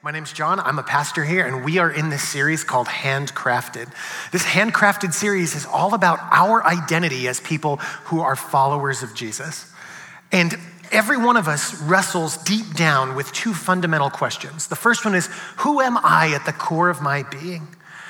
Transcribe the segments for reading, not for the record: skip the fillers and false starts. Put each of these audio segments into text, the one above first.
My name's John. I'm a pastor here, and we are in this series called Handcrafted. This Handcrafted series is all about our identity as people who are followers of Jesus. And every one of us wrestles deep down with two fundamental questions. The first one is, who am I at the core of my being?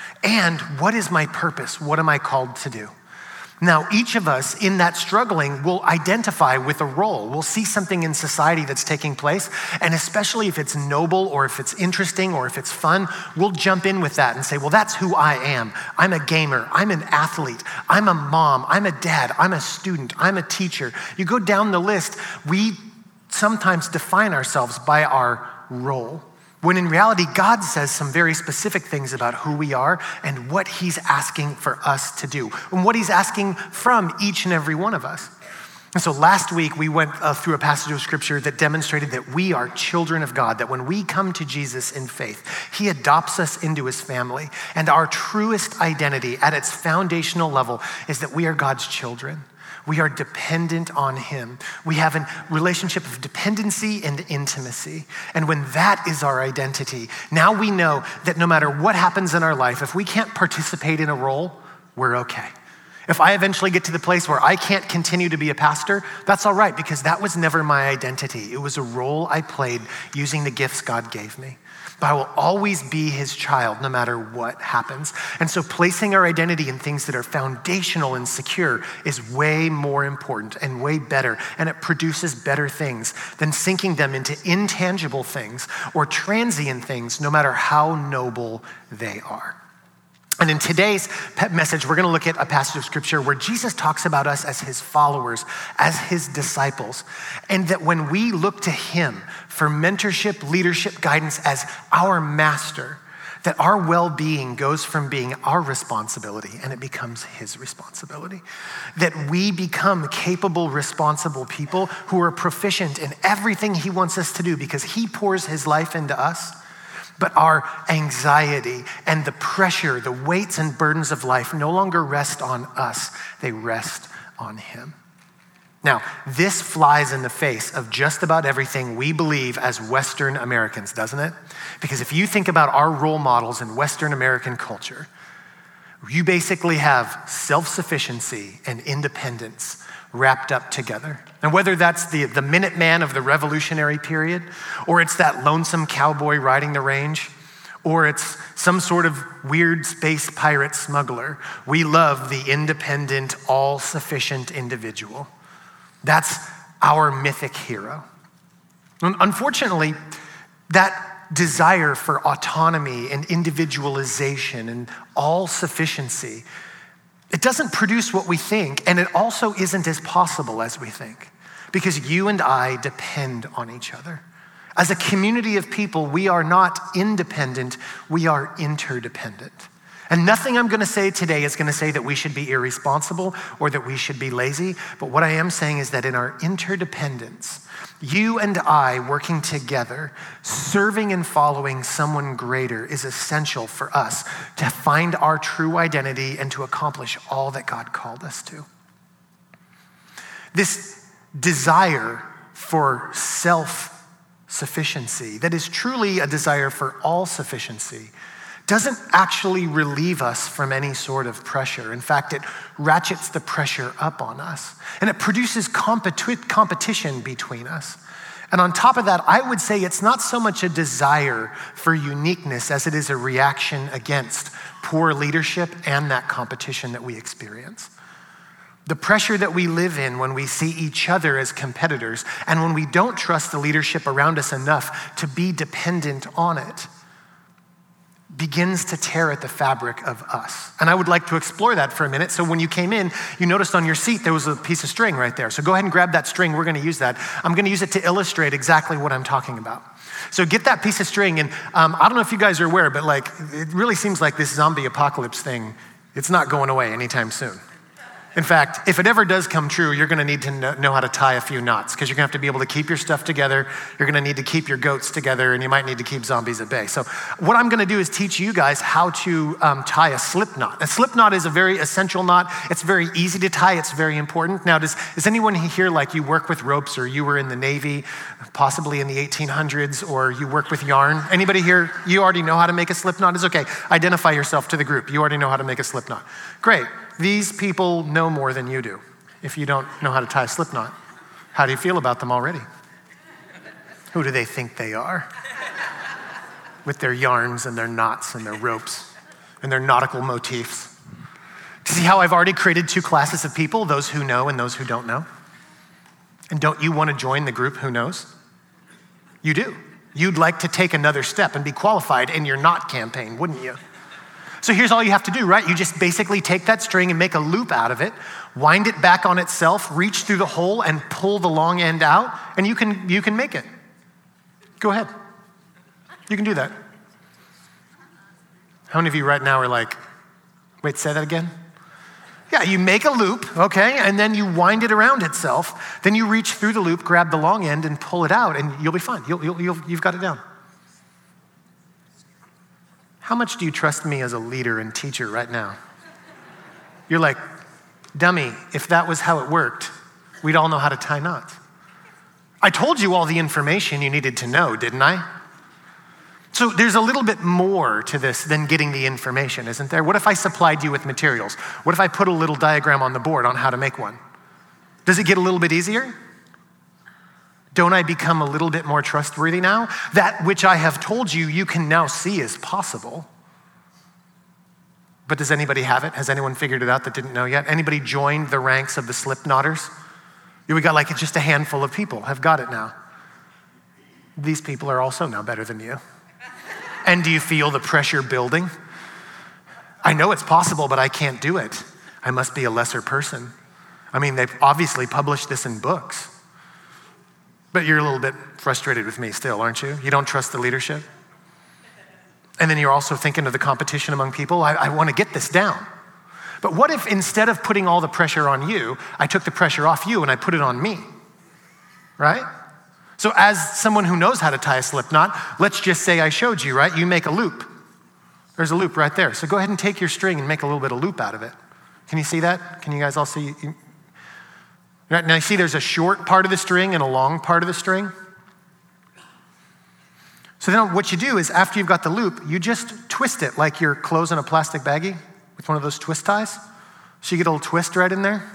And what is my purpose? What am I called to do? Now, each of us in that struggling will identify with a role. We'll see something in society that's taking place, and especially if it's noble or if it's interesting or if it's fun, we'll jump in with that and say, well, that's who I am. I'm a gamer. I'm an athlete. I'm a mom. I'm a dad. I'm a student. I'm a teacher. You go down the list, we sometimes define ourselves by our role, when in reality, God says some very specific things about who we are and what he's asking for us to do, and what he's asking from each and every one of us. And so last week, we went through a passage of scripture that demonstrated that we are children of God, that when we come to Jesus in faith, he adopts us into his family. And our truest identity at its foundational level is that we are God's children. We are dependent on him. We have a relationship of dependency and intimacy. And when that is our identity, now we know that no matter what happens in our life, if we can't participate in a role, we're okay. If I eventually get to the place where I can't continue to be a pastor, that's all right, because that was never my identity. It was a role I played using the gifts God gave me. But I will always be his child no matter what happens. And so placing our identity in things that are foundational and secure is way more important and way better. And it produces better things than sinking them into intangible things or transient things, no matter how noble they are. And in today's message, we're going to look at a passage of scripture where Jesus talks about us as his followers, as his disciples, and that when we look to him for mentorship, leadership, guidance as our master, that our well-being goes from being our responsibility and it becomes his responsibility. That we become capable, responsible people who are proficient in everything he wants us to do because he pours his life into us. But our anxiety and the pressure, the weights and burdens of life no longer rest on us. They rest on him. Now, this flies in the face of just about everything we believe as Western Americans, doesn't it? Because if you think about our role models in Western American culture, you basically have self-sufficiency and independence wrapped up together. And whether that's the Minuteman of the Revolutionary period, or it's that lonesome cowboy riding the range, or it's some sort of weird space pirate smuggler, we love the independent, all-sufficient individual. That's our mythic hero. And unfortunately, that desire for autonomy and individualization and all-sufficiency, it doesn't produce what we think, and it also isn't as possible as we think, because you and I depend on each other. As a community of people, we are not independent, we are interdependent. And nothing I'm gonna say today is gonna say that we should be irresponsible or that we should be lazy, but what I am saying is that in our interdependence, you and I working together, serving and following someone greater is essential for us to find our true identity and to accomplish all that God called us to. This desire for self-sufficiency, that is truly a desire for all sufficiency, doesn't actually relieve us from any sort of pressure. In fact, it ratchets the pressure up on us, and it produces competition between us. And on top of that, I would say it's not so much a desire for uniqueness as it is a reaction against poor leadership and that competition that we experience. The pressure that we live in when we see each other as competitors and when we don't trust the leadership around us enough to be dependent on it begins to tear at the fabric of us. And I would like to explore that for a minute. So when you came in, you noticed on your seat there was a piece of string right there. So go ahead and grab that string. We're gonna use that. I'm gonna use it to illustrate exactly what I'm talking about. So get that piece of string, and I don't know if you guys are aware, but it really seems like this zombie apocalypse thing, it's not going away anytime soon. In fact, if it ever does come true, you're gonna need to know how to tie a few knots because you're gonna have to be able to keep your stuff together. You're gonna need to keep your goats together, and you might need to keep zombies at bay. So what I'm gonna do is teach you guys how to tie a slip knot. A slip knot is a very essential knot. It's very easy to tie. It's very important. Now, does anyone here, like, you work with ropes, or you were in the Navy, possibly in the 1800s, or you work with yarn? Anybody here, you already know how to make a slip knot? It's okay. Identify yourself to the group. You already know how to make a slip knot. Great. These people know more than you do. If you don't know how to tie a slip knot, how do you feel about them already? Who do they think they are? With their yarns and their knots and their ropes and their nautical motifs. See how I've already created two classes of people, those who know and those who don't know? And don't you want to join the group who knows? You do. You'd like to take another step and be qualified in your knot campaign, wouldn't you? So here's all you have to do, right? You just basically take that string and make a loop out of it, wind it back on itself, reach through the hole and pull the long end out, and you can make it. Go ahead. You can do that. How many of you right now are like, wait, say that again? Yeah, you make a loop, okay, and then you wind it around itself. Then you reach through the loop, grab the long end, and pull it out, and you'll be fine. You've got it down. How much do you trust me as a leader and teacher right now? You're like, dummy, if that was how it worked, we'd all know how to tie knots. I told you all the information you needed to know, didn't I? So there's a little bit more to this than getting the information, isn't there? What if I supplied you with materials? What if I put a little diagram on the board on how to make one? Does it get a little bit easier? Don't I become a little bit more trustworthy now? That which I have told you, you can now see is possible. But does anybody have it? Has anyone figured it out that didn't know yet? Anybody joined the ranks of the slip knotters? We got like just a handful of people have got it now. These people are also now better than you. And do you feel the pressure building? I know it's possible, but I can't do it. I must be a lesser person. I mean, they've obviously published this in books. But you're a little bit frustrated with me still, aren't you? You don't trust the leadership? And then you're also thinking of the competition among people. I want to get this down. But what if instead of putting all the pressure on you, I took the pressure off you and I put it on me, right? So as someone who knows how to tie a slip knot, let's just say I showed you, right? You make a loop. There's a loop right there. So go ahead and take your string and make a little bit of loop out of it. Can you see that? Can you guys all see? Now you see there's a short part of the string and a long part of the string. So then what you do is after you've got the loop, you just twist it like you're closing a plastic baggie with one of those twist ties. So you get a little twist right in there.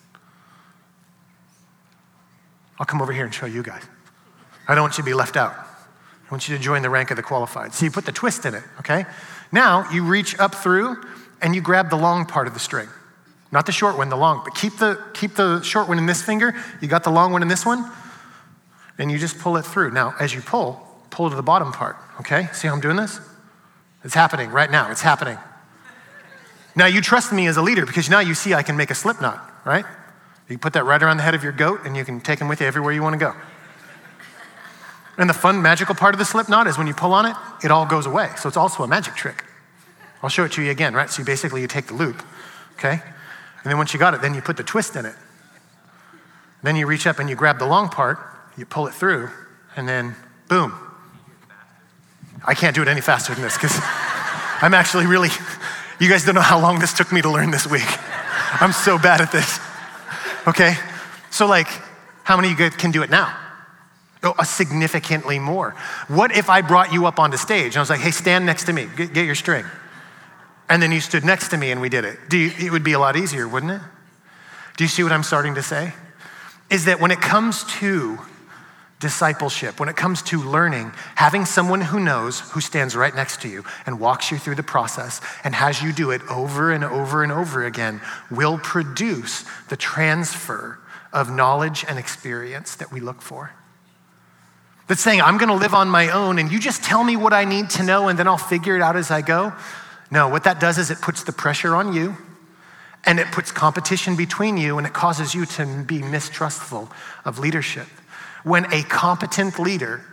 I'll come over here and show you guys. I don't want you to be left out. I want you to join the rank of the qualified. So you put the twist in it, okay? Now you reach up through and you grab the long part of the string. Not the short one, the long, but keep the short one in this finger. You got the long one in this one, and you just pull it through. Now, as you pull to the bottom part, okay? See how I'm doing this? It's happening right now. It's happening. Now, you trust me as a leader because now you see I can make a slip knot, right? You put that right around the head of your goat, and you can take him with you everywhere you want to go. And the fun, magical part of the slip knot is when you pull on it, it all goes away. So it's also a magic trick. I'll show it to you again, right? So basically you take the loop, okay? And then once you got it, then you put the twist in it. Then you reach up and you grab the long part, you pull it through, and then boom. I can't do it any faster than this because I'm actually really, you guys don't know how long this took me to learn this week. I'm so bad at this, okay? So like, how many of you can do it now? Oh, significantly more. What if I brought you up onto stage and I was like, hey, stand next to me, get your string. And then you stood next to me and we did it. It would be a lot easier, wouldn't it? Do you see what I'm starting to say? Is that when it comes to discipleship, when it comes to learning, having someone who knows, who stands right next to you and walks you through the process and has you do it over and over and over again will produce the transfer of knowledge and experience that we look for. That's saying, I'm gonna live on my own and you just tell me what I need to know and then I'll figure it out as I go. No, what that does is it puts the pressure on you and it puts competition between you and it causes you to be mistrustful of leadership. When a competent leader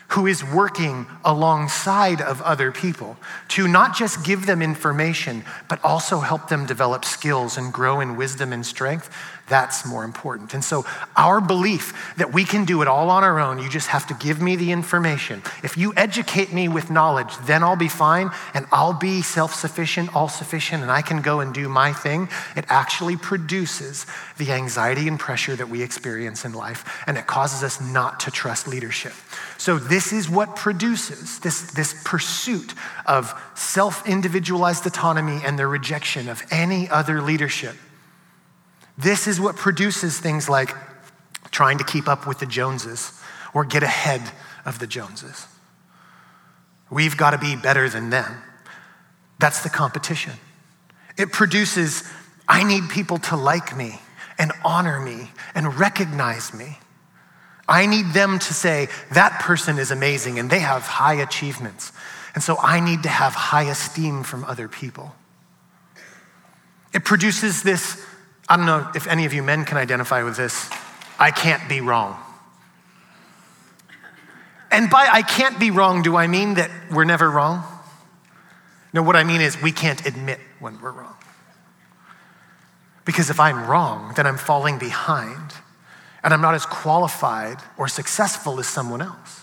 who is working alongside of other people to not just give them information, but also help them develop skills and grow in wisdom and strength, that's more important. And so our belief that we can do it all on our own, you just have to give me the information. If you educate me with knowledge, then I'll be fine and I'll be self-sufficient, all-sufficient, and I can go and do my thing. It actually produces the anxiety and pressure that we experience in life, and it causes us not to trust leadership. So this is what produces this pursuit of self-individualized autonomy and the rejection of any other leadership. This is what produces things like trying to keep up with the Joneses or get ahead of the Joneses. We've got to be better than them. That's the competition. It produces, I need people to like me and honor me and recognize me. I need them to say, that person is amazing and they have high achievements. And so I need to have high esteem from other people. It produces this, I don't know if any of you men can identify with this, I can't be wrong. And by I can't be wrong, do I mean that we're never wrong? No, what I mean is we can't admit when we're wrong. Because if I'm wrong, then I'm falling behind and I'm not as qualified or successful as someone else.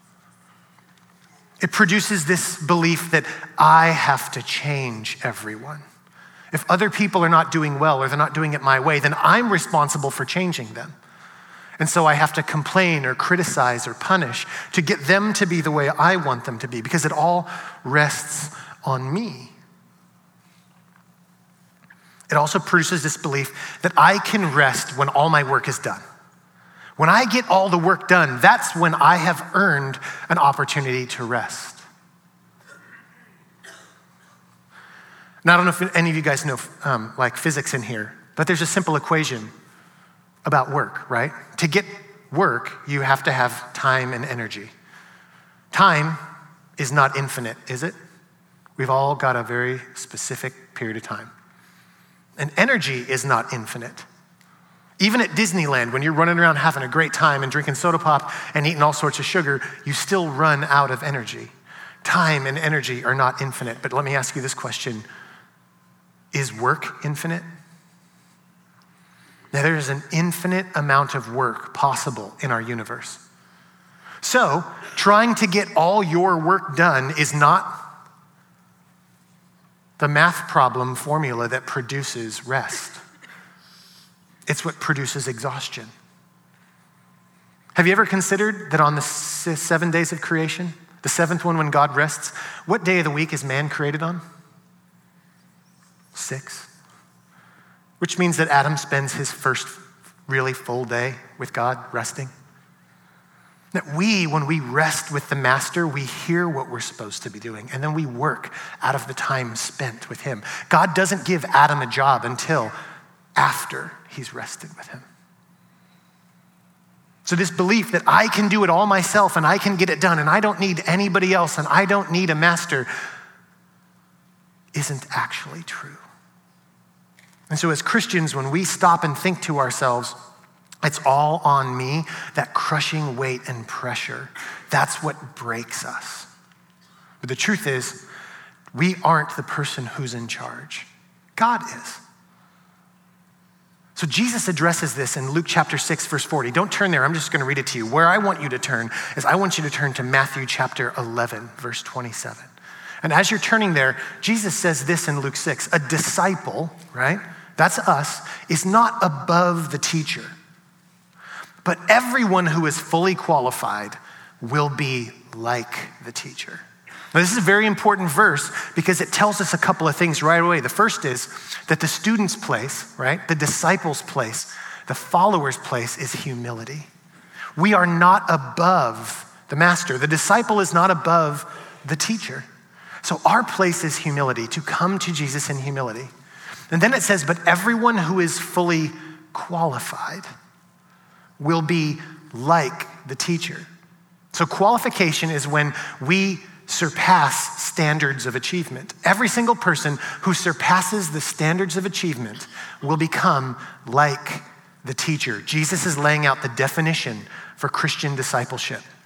It produces this belief that I have to change everyone. If other people are not doing well or they're not doing it my way, then I'm responsible for changing them. And so I have to complain or criticize or punish to get them to be the way I want them to be, because it all rests on me. It also produces this belief that I can rest when all my work is done. When I get all the work done, that's when I have earned an opportunity to rest. Now, I don't know if any of you guys know like physics in here, but there's a simple equation about work, right? To get work, you have to have time and energy. Time is not infinite, is it? We've all got a very specific period of time. And energy is not infinite. Even at Disneyland, when you're running around having a great time and drinking soda pop and eating all sorts of sugar, you still run out of energy. Time and energy are not infinite. But let me ask you this question. Is work infinite? Now, there is an infinite amount of work possible in our universe. So, trying to get all your work done is not the math problem formula that produces rest. It's what produces exhaustion. Have you ever considered that on the 7 days of creation, the seventh one when God rests, what day of the week is man created on? 6. Which means that Adam spends his first really full day with God resting. That when we rest with the master, we hear what we're supposed to be doing, and then we work out of the time spent with him. God doesn't give Adam a job until after he's rested with him. So this belief that I can do it all myself and I can get it done and I don't need anybody else and I don't need a master isn't actually true. And so as Christians, when we stop and think to ourselves, it's all on me, that crushing weight and pressure, that's what breaks us. But the truth is, we aren't the person who's in charge. God is. So Jesus addresses this in Luke chapter 6, verse 40. Don't turn there, I'm just gonna read it to you. Where I want you to turn is I want you to turn to Matthew chapter 11, verse 27. And as you're turning there, Jesus says this in Luke 6, a disciple, right? That's us, is not above the teacher. But everyone who is fully qualified will be like the teacher. Now, this is a very important verse because it tells us a couple of things right away. The first is that the student's place, right, the disciple's place, the follower's place is humility. We are not above the master. The disciple is not above the teacher. So our place is humility, to come to Jesus in humility. And then it says, but everyone who is fully qualified will be like the teacher. So qualification is when we surpass standards of achievement. Every single person who surpasses the standards of achievement will become like the teacher. Jesus is laying out the definition for Christian discipleship.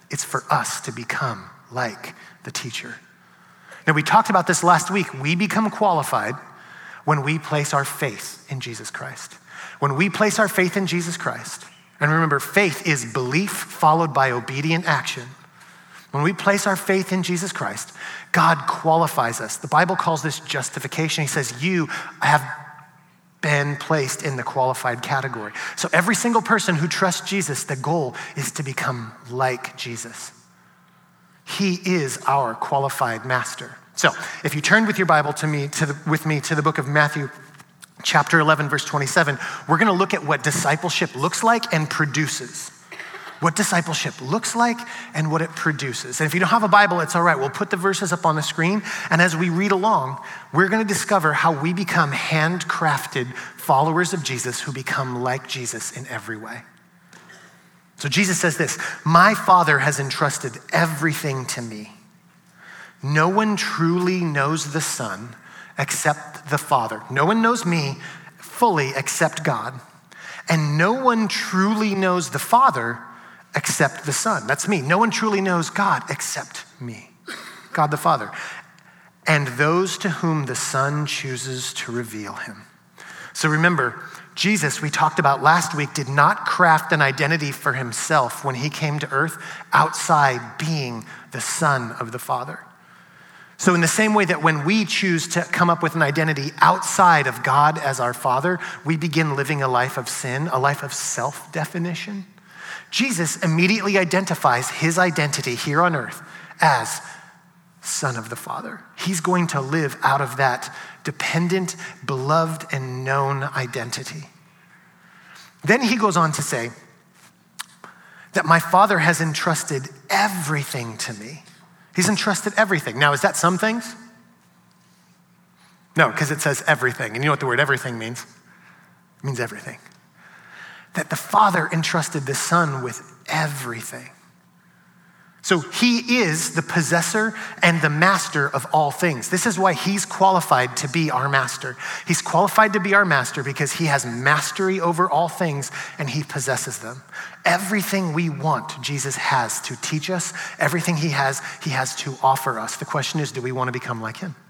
It's for us to become like the teacher. Now, we talked about this last week. We become qualified when we place our faith in Jesus Christ. When we place our faith in Jesus Christ, and remember, faith is belief followed by obedient action. When we place our faith in Jesus Christ, God qualifies us. The Bible calls this justification. He says, you have been placed in the qualified category. So every single person who trusts Jesus, the goal is to become like Jesus. He is our qualified master. So if you turn with your Bible with me to the book of Matthew, chapter 11, verse 27, we're gonna look at what discipleship looks like and produces. What discipleship looks like and what it produces. And if you don't have a Bible, it's all right. We'll put the verses up on the screen. And as we read along, we're gonna discover how we become handcrafted followers of Jesus who become like Jesus in every way. So Jesus says this, my Father has entrusted everything to me. No one truly knows the Son except the Father. No one knows me fully except God. And no one truly knows the Father except the Son. That's me. No one truly knows God except me, God the Father. And those to whom the Son chooses to reveal him. So remember, Jesus, we talked about last week, did not craft an identity for himself when he came to earth outside being the Son of the Father. So in the same way that when we choose to come up with an identity outside of God as our Father, we begin living a life of sin, a life of self-definition. Jesus immediately identifies his identity here on earth as Son of the Father. He's going to live out of that dependent, beloved, and known identity. Then he goes on to say that my Father has entrusted everything to me. He's entrusted everything. Now, is that some things? No, because it says everything. And you know what the word everything means? It means everything. That the Father entrusted the Son with everything. So he is the possessor and the master of all things. This is why he's qualified to be our master. He's qualified to be our master because he has mastery over all things and he possesses them. Everything we want, Jesus has to teach us. Everything he has to offer us. The question is, do we want to become like him?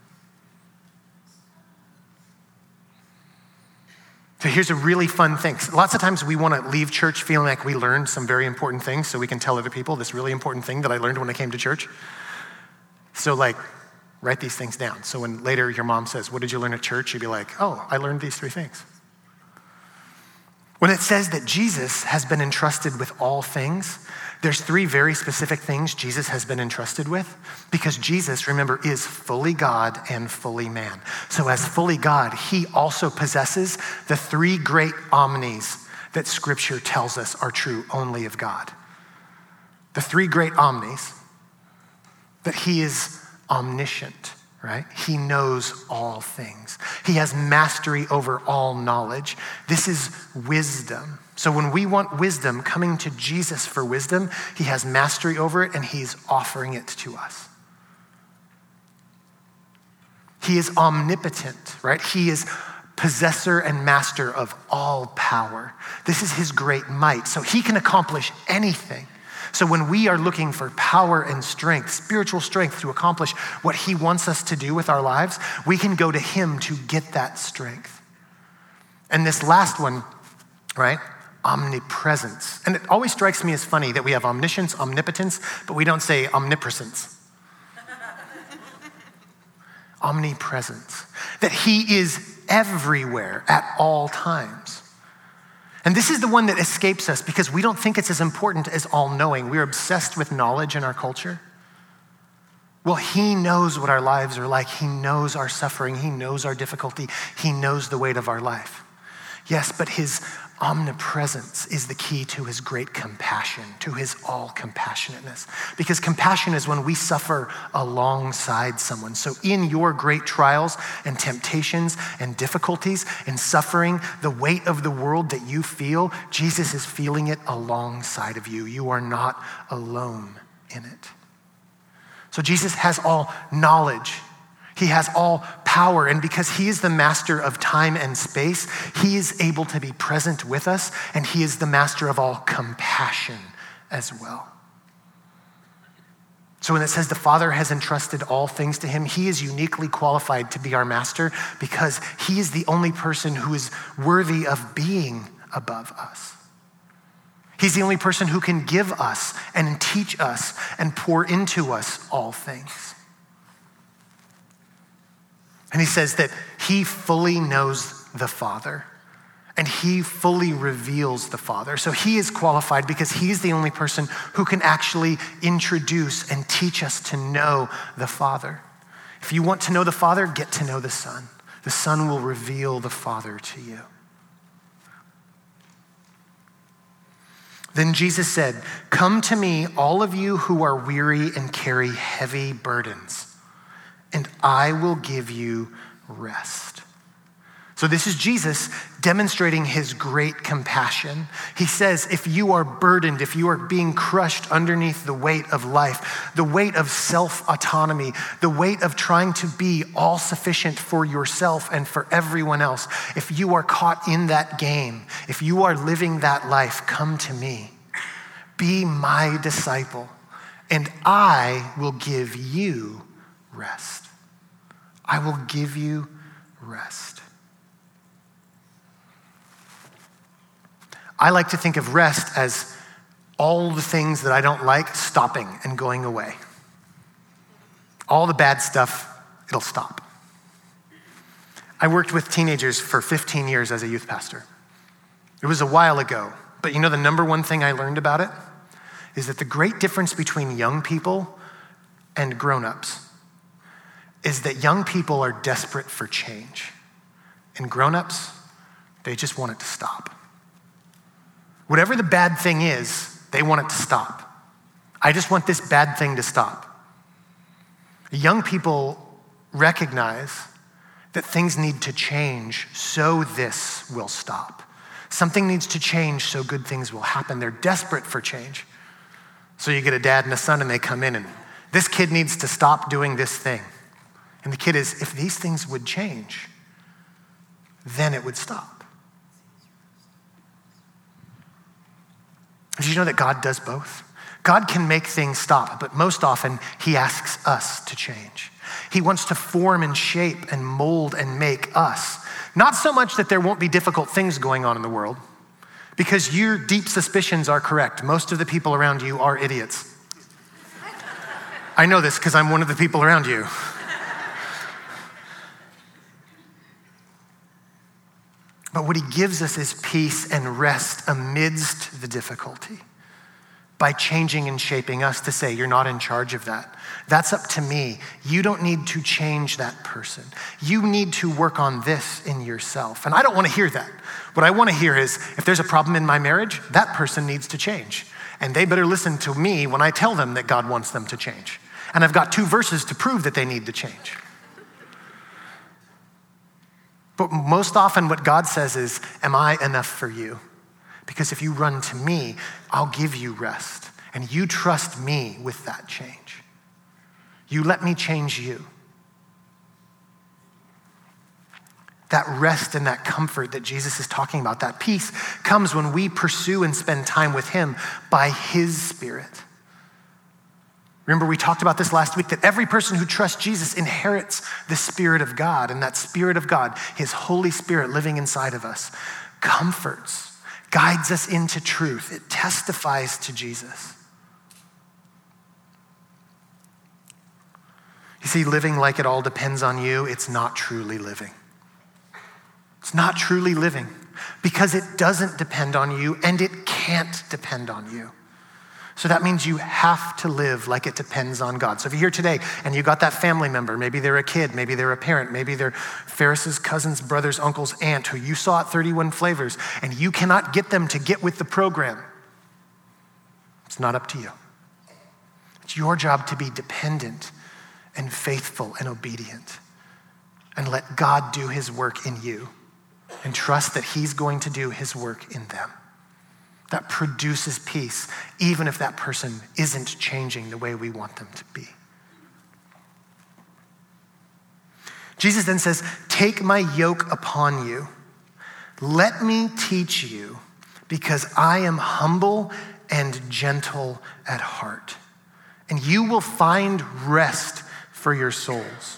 So here's a really fun thing. Lots of times we want to leave church feeling like we learned some very important things so we can tell other people this really important thing that I learned when I came to church. So write these things down. So when later your mom says, what did you learn at church? You'd be like, oh, I learned these 3 things. When it says that Jesus has been entrusted with all things, there's 3 very specific things Jesus has been entrusted with because Jesus, remember, is fully God and fully man. So as fully God, he also possesses the 3 great omnis that Scripture tells us are true only of God. The 3 great omnis, that he is omniscient, right? He knows all things. He has mastery over all knowledge. This is wisdom. So when we want wisdom, coming to Jesus for wisdom, he has mastery over it and he's offering it to us. He is omnipotent, right? He is possessor and master of all power. This is his great might. So he can accomplish anything. So when we are looking for power and strength, spiritual strength to accomplish what he wants us to do with our lives, we can go to him to get that strength. And this last one, right? Omnipresence. And it always strikes me as funny that we have omniscience, omnipotence, but we don't say omnipresence. Omnipresence. That he is everywhere at all times. And this is the one that escapes us because we don't think it's as important as all-knowing. We're obsessed with knowledge in our culture. Well, he knows what our lives are like. He knows our suffering. He knows our difficulty. He knows the weight of our life. Yes, but his omnipresence is the key to his great compassion, to his all-compassionateness. Because compassion is when we suffer alongside someone. So in your great trials and temptations and difficulties and suffering, the weight of the world that you feel, Jesus is feeling it alongside of you. You are not alone in it. So Jesus has all knowledge. He has all power, and because he is the master of time and space, he is able to be present with us, and he is the master of all compassion as well. So when it says the Father has entrusted all things to him, he is uniquely qualified to be our master because he is the only person who is worthy of being above us. He's the only person who can give us and teach us and pour into us all things. And he says that he fully knows the Father and he fully reveals the Father. So he is qualified because he's the only person who can actually introduce and teach us to know the Father. If you want to know the Father, get to know the Son. The Son will reveal the Father to you. Then Jesus said, "Come to me, all of you who are weary and carry heavy burdens, and I will give you rest." So this is Jesus demonstrating his great compassion. He says, if you are burdened, if you are being crushed underneath the weight of life, the weight of self-autonomy, the weight of trying to be all sufficient for yourself and for everyone else, if you are caught in that game, if you are living that life, come to me. Be my disciple, and I will give you rest. I will give you rest. I like to think of rest as all the things that I don't like stopping and going away. All the bad stuff, it'll stop. I worked with teenagers for 15 years as a youth pastor. It was a while ago, but you know the number one thing I learned about it is that the great difference between young people and grown-ups is that young people are desperate for change, and grown-ups, they just want it to stop. Whatever the bad thing is, they want it to stop. I just want this bad thing to stop. Young people recognize that things need to change so this will stop. Something needs to change so good things will happen. They're desperate for change. So you get a dad and a son and they come in and this kid needs to stop doing this thing. And the kid is, if these things would change, then it would stop. Did you know that God does both? God can make things stop, but most often he asks us to change. He wants to form and shape and mold and make us. Not so much that there won't be difficult things going on in the world, because your deep suspicions are correct. Most of the people around you are idiots. I know this because I'm one of the people around you. But what he gives us is peace and rest amidst the difficulty by changing and shaping us to say, you're not in charge of that. That's up to me. You don't need to change that person. You need to work on this in yourself. And I don't want to hear that. What I want to hear is, if there's a problem in my marriage, that person needs to change. And they better listen to me when I tell them that God wants them to change. And I've got 2 verses to prove that they need to change. But most often what God says is, am I enough for you? Because if you run to me, I'll give you rest. And you trust me with that change. You let me change you. That rest and that comfort that Jesus is talking about, that peace comes when we pursue and spend time with him by his Spirit. Remember, we talked about this last week, that every person who trusts Jesus inherits the Spirit of God, and that Spirit of God, his Holy Spirit living inside of us, comforts, guides us into truth. It testifies to Jesus. You see, living like it all depends on you, it's not truly living. It's not truly living because it doesn't depend on you and it can't depend on you. So that means you have to live like it depends on God. So if you're here today and you got that family member, maybe they're a kid, maybe they're a parent, maybe they're Ferris's cousins, brothers, uncles, aunt, who you saw at 31 Flavors, and you cannot get them to get with the program, it's not up to you. It's your job to be dependent and faithful and obedient and let God do his work in you and trust that he's going to do his work in them. That produces peace, even if that person isn't changing the way we want them to be. Jesus then says, take my yoke upon you. Let me teach you, because I am humble and gentle at heart, and you will find rest for your souls.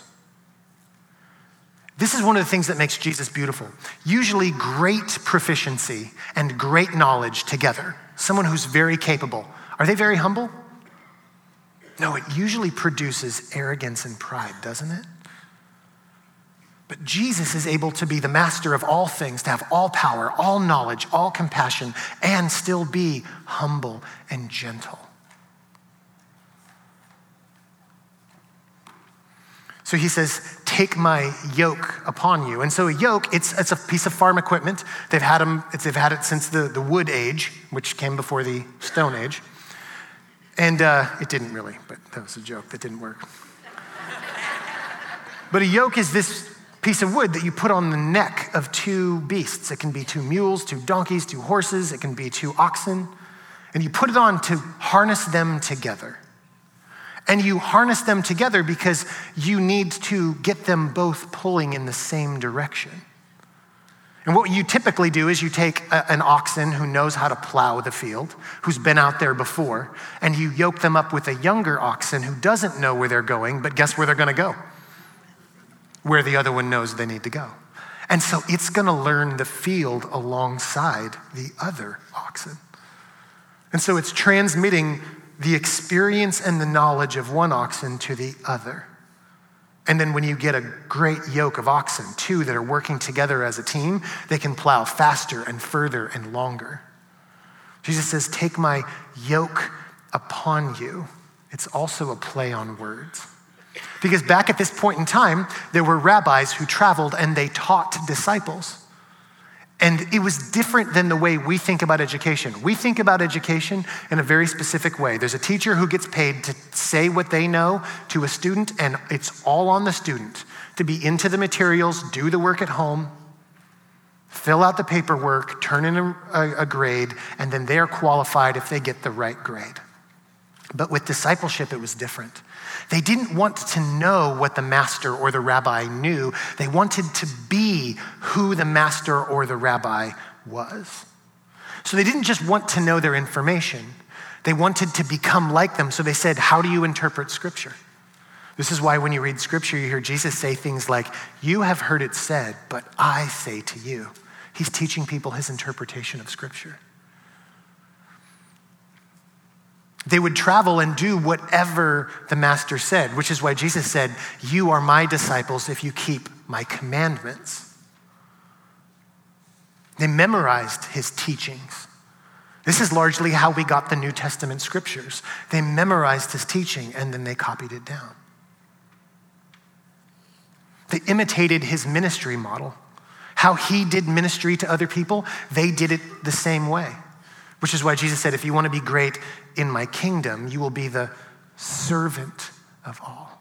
This is one of the things that makes Jesus beautiful. Usually great proficiency and great knowledge together. Someone who's very capable. Are they very humble? No, it usually produces arrogance and pride, doesn't it? But Jesus is able to be the master of all things, to have all power, all knowledge, all compassion, and still be humble and gentle. So he says, take my yoke upon you. And so a yoke, it's a piece of farm equipment. They've had it since the wood age, which came before the stone age. And it didn't really, but that was a joke that didn't work. But a yoke is this piece of wood that you put on the neck of two beasts. It can be two mules, two donkeys, two horses. It can be two oxen. And you put it on to harness them together. And you harness them together because you need to get them both pulling in the same direction. And what you typically do is you take an oxen who knows how to plow the field, who's been out there before, and you yoke them up with a younger oxen who doesn't know where they're going, but guess where they're gonna go? Where the other one knows they need to go. And so it's gonna learn the field alongside the other oxen. And so it's transmitting the experience and the knowledge of one oxen to the other. And then when you get a great yoke of oxen, two that are working together as a team, they can plow faster and further and longer. Jesus says, take my yoke upon you. It's also a play on words. Because back at this point in time, there were rabbis who traveled and they taught disciples. And it was different than the way we think about education. We think about education in a very specific way. There's a teacher who gets paid to say what they know to a student, and it's all on the student to be into the materials, do the work at home, fill out the paperwork, turn in a grade, and then they're qualified if they get the right grade. But with discipleship, it was different. They didn't want to know what the master or the rabbi knew. They wanted to be who the master or the rabbi was. So they didn't just want to know their information. They wanted to become like them. So they said, how do you interpret scripture? This is why when you read scripture, you hear Jesus say things like, you have heard it said, but I say to you. He's teaching people his interpretation of scripture. They would travel and do whatever the master said, which is why Jesus said, you are my disciples if you keep my commandments. They memorized his teachings. This is largely how we got the New Testament scriptures. They memorized his teaching and then they copied it down. They imitated his ministry model. How he did ministry to other people, they did it the same way. Which is why Jesus said, if you want to be great in my kingdom, you will be the servant of all.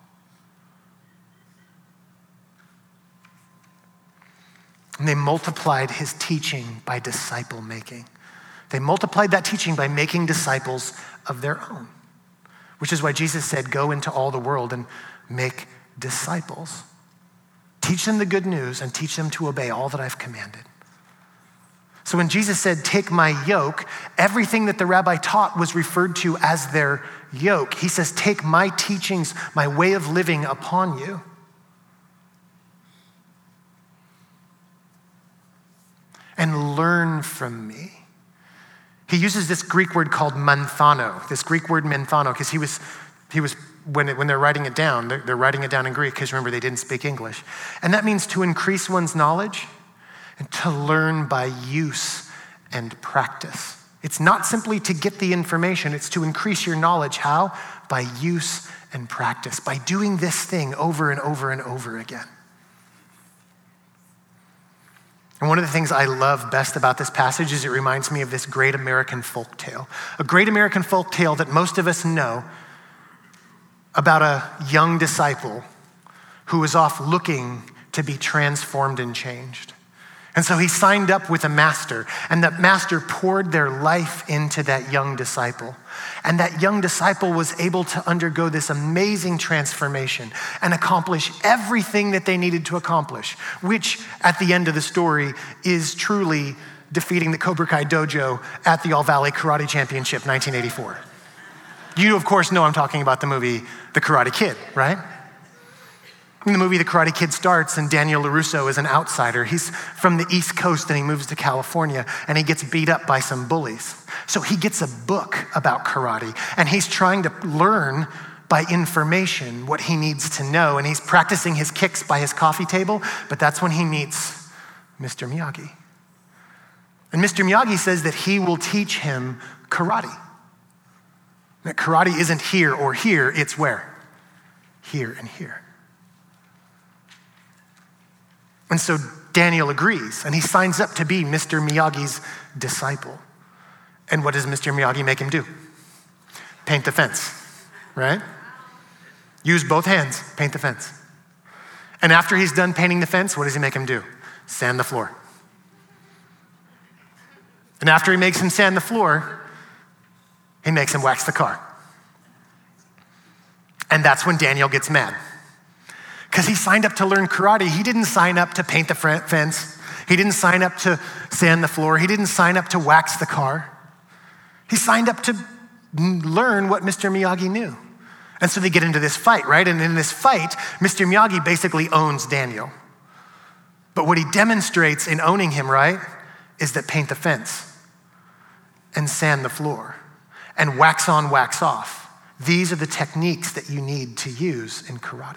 And they multiplied his teaching by disciple making. They multiplied that teaching by making disciples of their own. Which is why Jesus said, go into all the world and make disciples. Teach them the good news and teach them to obey all that I've commanded. So when Jesus said, take my yoke, everything that the rabbi taught was referred to as their yoke. He says, take my teachings, my way of living upon you. And learn from me. He uses this Greek word called manthano, because he was when they're writing it down, they're writing it down in Greek, because remember, they didn't speak English. And that means to increase one's knowledge and to learn by use and practice. It's not simply to get the information, it's to increase your knowledge. How? By use and practice, by doing this thing over and over and over again. And one of the things I love best about this passage is it reminds me of this great American folk tale. A great American folk tale that most of us know about a young disciple who was off looking to be transformed and changed. And so he signed up with a master, and that master poured their life into that young disciple. And that young disciple was able to undergo this amazing transformation and accomplish everything that they needed to accomplish, which at the end of the story is truly defeating the Cobra Kai Dojo at the All Valley Karate Championship 1984. You, of course, know I'm talking about the movie The Karate Kid, right? In the movie, The Karate Kid starts, and Daniel LaRusso is an outsider. He's from the East Coast, and he moves to California, and he gets beat up by some bullies. So he gets a book about karate, and he's trying to learn by information what he needs to know, and he's practicing his kicks by his coffee table, but that's when he meets Mr. Miyagi. And Mr. Miyagi says that he will teach him karate. That karate isn't here or here, it's where? Here and here. And so Daniel agrees, and he signs up to be Mr. Miyagi's disciple. And what does Mr. Miyagi make him do? Paint the fence, right? Use both hands, paint the fence. And after he's done painting the fence, what does he make him do? Sand the floor. And after he makes him sand the floor, he makes him wax the car. And that's when Daniel gets mad. Because he signed up to learn karate. He didn't sign up to paint the fence. He didn't sign up to sand the floor. He didn't sign up to wax the car. He signed up to learn what Mr. Miyagi knew. And so they get into this fight, right? And in this fight, Mr. Miyagi basically owns Daniel. But what he demonstrates in owning him, right, is that paint the fence and sand the floor and wax on, wax off. These are the techniques that you need to use in karate.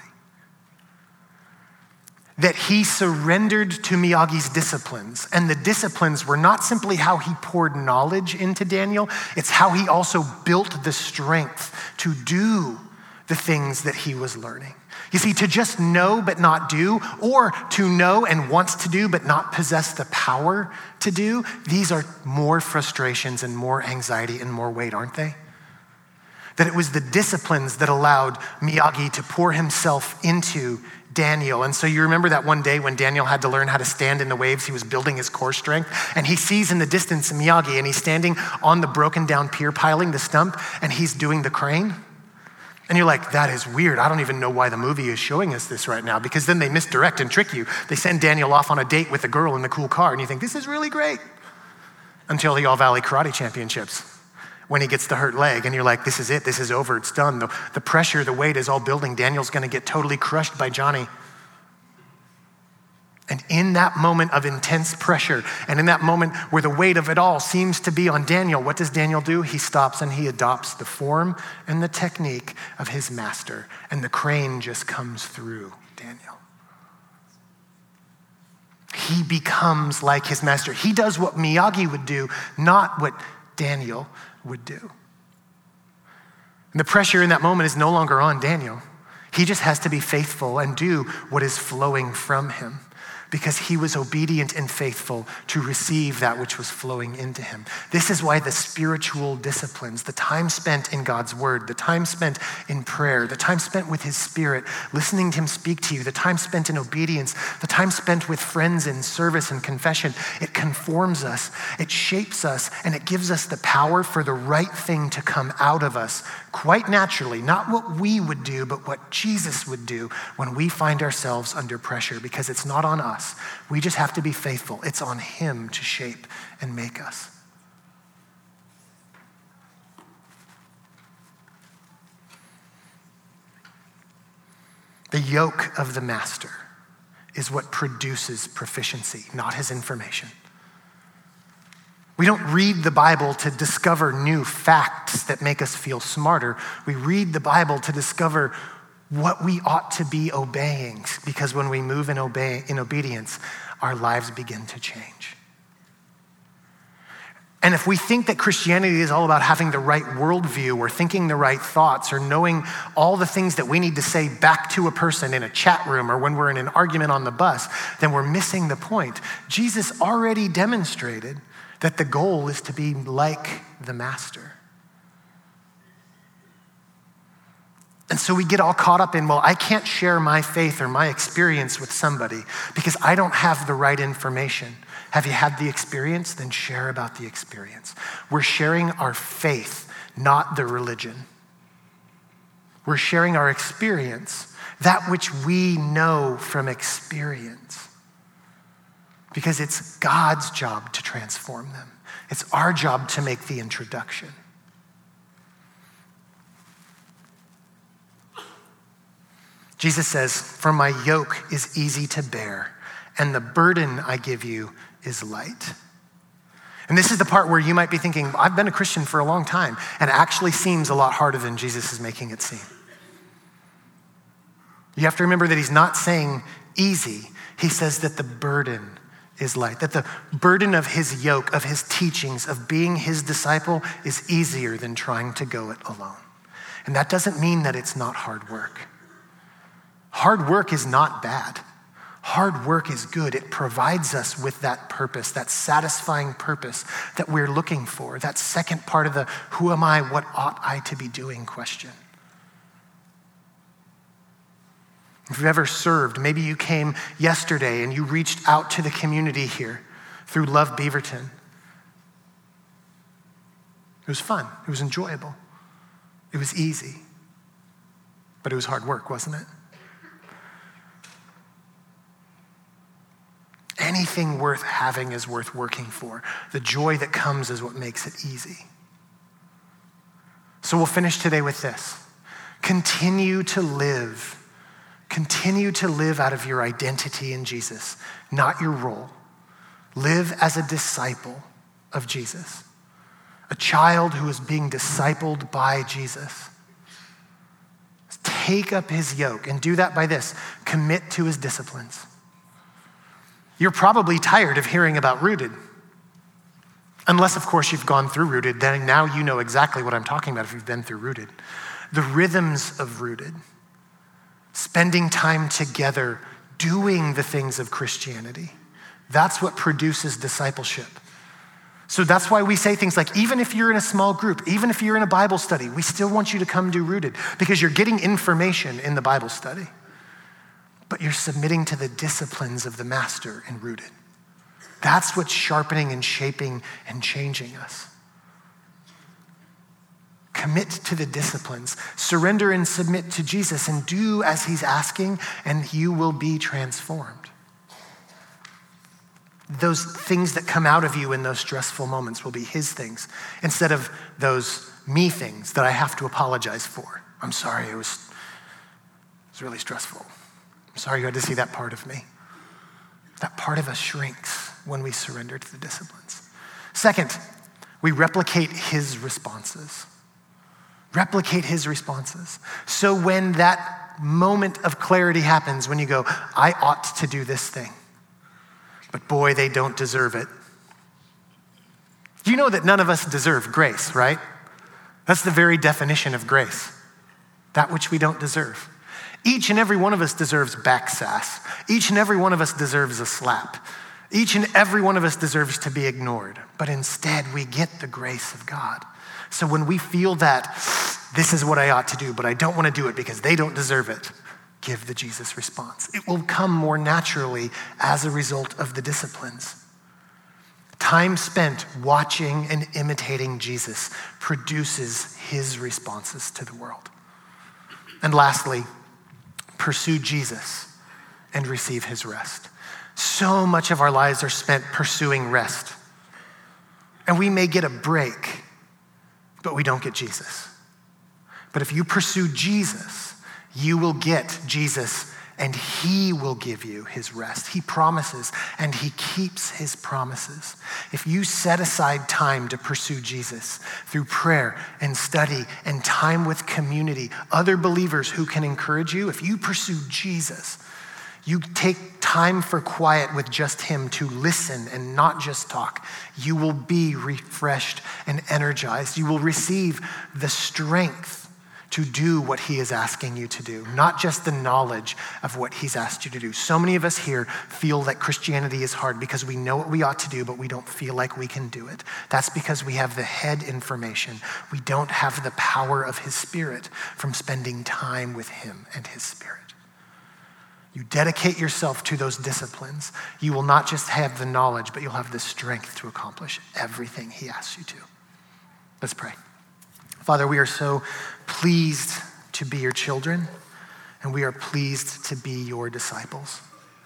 That he surrendered to Miyagi's disciplines. And the disciplines were not simply how he poured knowledge into Daniel, it's how he also built the strength to do the things that he was learning. You see, to just know but not do, or to know and want to do but not possess the power to do, these are more frustrations and more anxiety and more weight, aren't they? That it was the disciplines that allowed Miyagi to pour himself into Daniel. And so you remember that one day when Daniel had to learn how to stand in the waves, he was building his core strength, and he sees in the distance Miyagi, and he's standing on the broken down pier piling, the stump, and he's doing the crane. And you're like, that is weird. I don't even know why the movie is showing us this right now, because then they misdirect and trick you. They send Daniel off on a date with a girl in the cool car, and you think, this is really great. Until the All Valley Karate Championships, when he gets the hurt leg, and you're like, this is it, this is over, it's done. The pressure, the weight is all building. Daniel's gonna get totally crushed by Johnny. And in that moment of intense pressure, and in that moment where the weight of it all seems to be on Daniel, what does Daniel do? He stops and he adopts the form and the technique of his master, and the crane just comes through Daniel. He becomes like his master. He does what Miyagi would do, not what Daniel would do. And the pressure in that moment is no longer on Daniel. He just has to be faithful and do what is flowing from him, because he was obedient and faithful to receive that which was flowing into him. This is why the spiritual disciplines, the time spent in God's word, the time spent in prayer, the time spent with his spirit, listening to him speak to you, the time spent in obedience, the time spent with friends in service and confession, it conforms us, it shapes us, and it gives us the power for the right thing to come out of us quite naturally, not what we would do, but what Jesus would do when we find ourselves under pressure, because it's not on us. We just have to be faithful. It's on him to shape and make us. The yoke of the master is what produces proficiency, not his information. We don't read the Bible to discover new facts that make us feel smarter. We read the Bible to discover what we ought to be obeying, because when we move in obedience, our lives begin to change. And if we think that Christianity is all about having the right worldview or thinking the right thoughts or knowing all the things that we need to say back to a person in a chat room or when we're in an argument on the bus, then we're missing the point. Jesus already demonstrated that the goal is to be like the master. And so we get all caught up in, well, I can't share my faith or my experience with somebody because I don't have the right information. Have you had the experience? Then share about the experience. We're sharing our faith, not the religion. We're sharing our experience, that which we know from experience. Because it's God's job to transform them. It's our job to make the introduction. Jesus says, "For my yoke is easy to bear, and the burden I give you is light." And this is the part where you might be thinking, I've been a Christian for a long time, and it actually seems a lot harder than Jesus is making it seem. You have to remember that he's not saying easy. He says that the burden is light, that the burden of his yoke, of his teachings, of being his disciple is easier than trying to go it alone. And that doesn't mean that it's not hard work. Hard work is not bad. Hard work is good. It provides us with that purpose, that satisfying purpose that we're looking for, that second part of the who am I, what ought I to be doing question. If you've ever served, maybe you came yesterday and you reached out to the community here through Love Beaverton. It was fun. It was enjoyable. It was easy. But it was hard work, wasn't it? Anything worth having is worth working for. The joy that comes is what makes it easy. So we'll finish today with this. Continue to live out of your identity in Jesus, not your role. Live as a disciple of Jesus, a child who is being discipled by Jesus. Take up his yoke and do that by this: commit to his disciplines. You're probably tired of hearing about Rooted. Unless, of course, you've gone through Rooted, then now you know exactly what I'm talking about if you've been through Rooted. The rhythms of Rooted. Spending time together, doing the things of Christianity. That's what produces discipleship. So that's why we say things like, even if you're in a small group, even if you're in a Bible study, we still want you to come do Rooted, because you're getting information in the Bible study, but you're submitting to the disciplines of the Master in Rooted. That's what's sharpening and shaping and changing us. Commit to the disciplines. Surrender and submit to Jesus and do as he's asking, and you will be transformed. Those things that come out of you in those stressful moments will be his things instead of those me things that I have to apologize for. I'm sorry, it was really stressful. I'm sorry you had to see that part of me. That part of us shrinks when we surrender to the disciplines. Second, we replicate his responses. Replicate his responses. So when that moment of clarity happens, when you go, I ought to do this thing, but boy, they don't deserve it. You know that none of us deserve grace, right? That's the very definition of grace. That which we don't deserve. Each and every one of us deserves back sass. Each and every one of us deserves a slap. Each and every one of us deserves to be ignored. But instead, we get the grace of God. So when we feel that, this is what I ought to do, but I don't want to do it because they don't deserve it, give the Jesus response. It will come more naturally as a result of the disciplines. Time spent watching and imitating Jesus produces his responses to the world. And lastly, pursue Jesus and receive his rest. So much of our lives are spent pursuing rest. And we may get a break, but we don't get Jesus. But if you pursue Jesus, you will get Jesus, and he will give you his rest. He promises, and he keeps his promises. If you set aside time to pursue Jesus through prayer and study and time with community, other believers who can encourage you, if you pursue Jesus, you take time for quiet with just him to listen and not just talk, you will be refreshed and energized. You will receive the strength to do what he is asking you to do, not just the knowledge of what he's asked you to do. So many of us here feel that Christianity is hard because we know what we ought to do, but we don't feel like we can do it. That's because we have the head information. We don't have the power of his Spirit from spending time with him and his Spirit. You dedicate yourself to those disciplines. You will not just have the knowledge, but you'll have the strength to accomplish everything he asks you to. Let's pray. Father, we are so pleased to be your children, and we are pleased to be your disciples.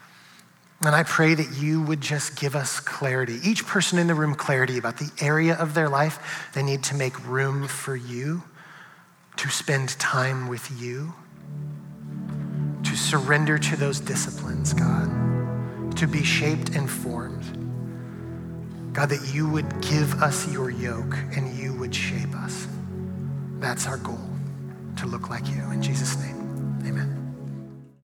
And I pray that you would just give us clarity, each person in the room clarity about the area of their life they need to make room for you, to spend time with you, to surrender to those disciplines, God, to be shaped and formed. God, that you would give us your yoke and you would shape us. That's our goal, to look like you. In Jesus' name, amen.